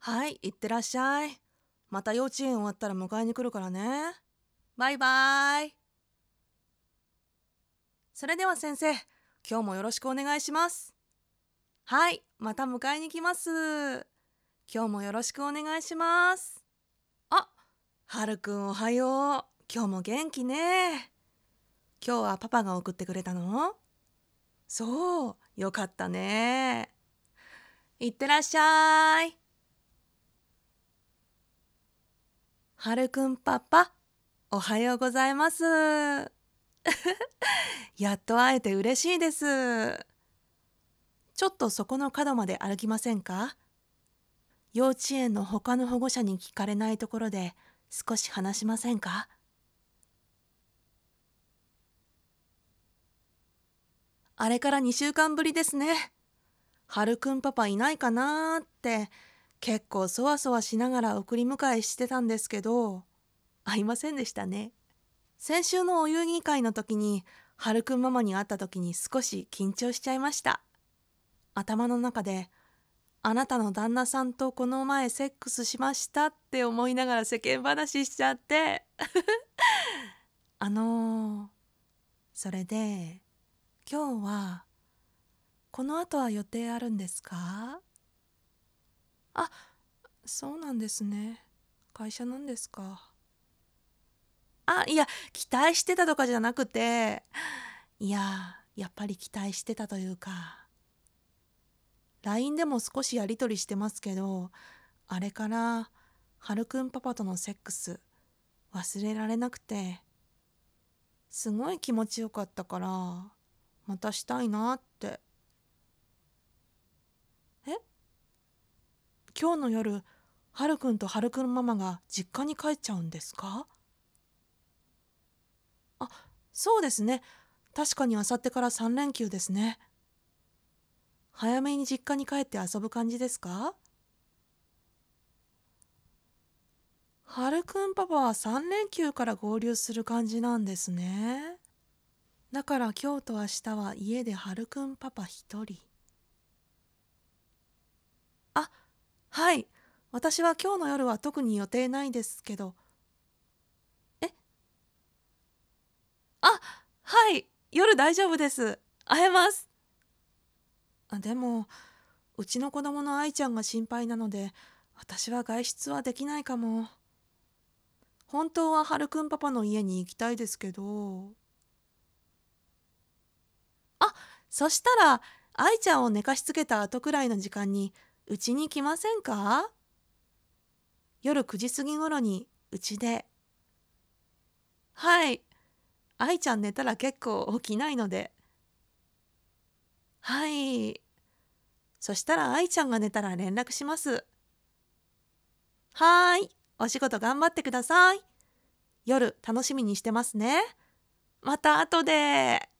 はい、いってらっしゃい。また幼稚園終わったら迎えに来るからね。バイバーイ。それでは先生、今日もよろしくお願いします。はい、また迎えに来ます。今日もよろしくお願いします。あ、はるくんおはよう。今日も元気ね。今日はパパが送ってくれたの？そう、よかったね。いってらっしゃい。はるくんパパ、おはようございます。やっと会えて嬉しいです。ちょっとそこの角まで歩きませんか？幼稚園の他の保護者に聞かれないところで少し話しませんか？あれから2週間ぶりですね。はるくんパパいないかなーって結構そわそわしながら送り迎えしてたんですけど、会いませんでしたね。先週のお遊戯会の時にはるくんママに会った時に少し緊張しちゃいました。頭の中であなたの旦那さんとこの前セックスしましたって思いながら世間話しちゃってあのーそれで今日はこの後は予定あるんですか？あ、そうなんですね。会社なんですか。あ、いや、期待してたとかじゃなくて、いや、やっぱり期待してたというか、LINE でも少しやりとりしてますけど、あれからはるくんパパとのセックス忘れられなくて、すごい気持ちよかったからまたしたいなって。え、今日の夜はるくんとはるくんママが実家に帰っちゃうんですか？あ、そうですね。確かに明後日から3連休ですね。早めに実家に帰って遊ぶ感じですか？はるくんパパは3連休から合流する感じなんですね。だから今日と明日は家ではるくんパパ一人。あ、はい。私は今日の夜は特に予定ないですけど。え、あ、はい。夜大丈夫です。会えます。でも、うちの子供の愛ちゃんが心配なので、私は外出はできないかも。本当ははるくんパパの家に行きたいですけど。あ、そしたら、愛ちゃんを寝かしつけた後くらいの時間に、うちに来ませんか？夜9時過ぎ頃に、うちで。はい。愛ちゃん寝たら結構起きないので。はい。そしたら愛ちゃんが寝たら連絡します。はーい。お仕事頑張ってください。夜楽しみにしてますね。また後で。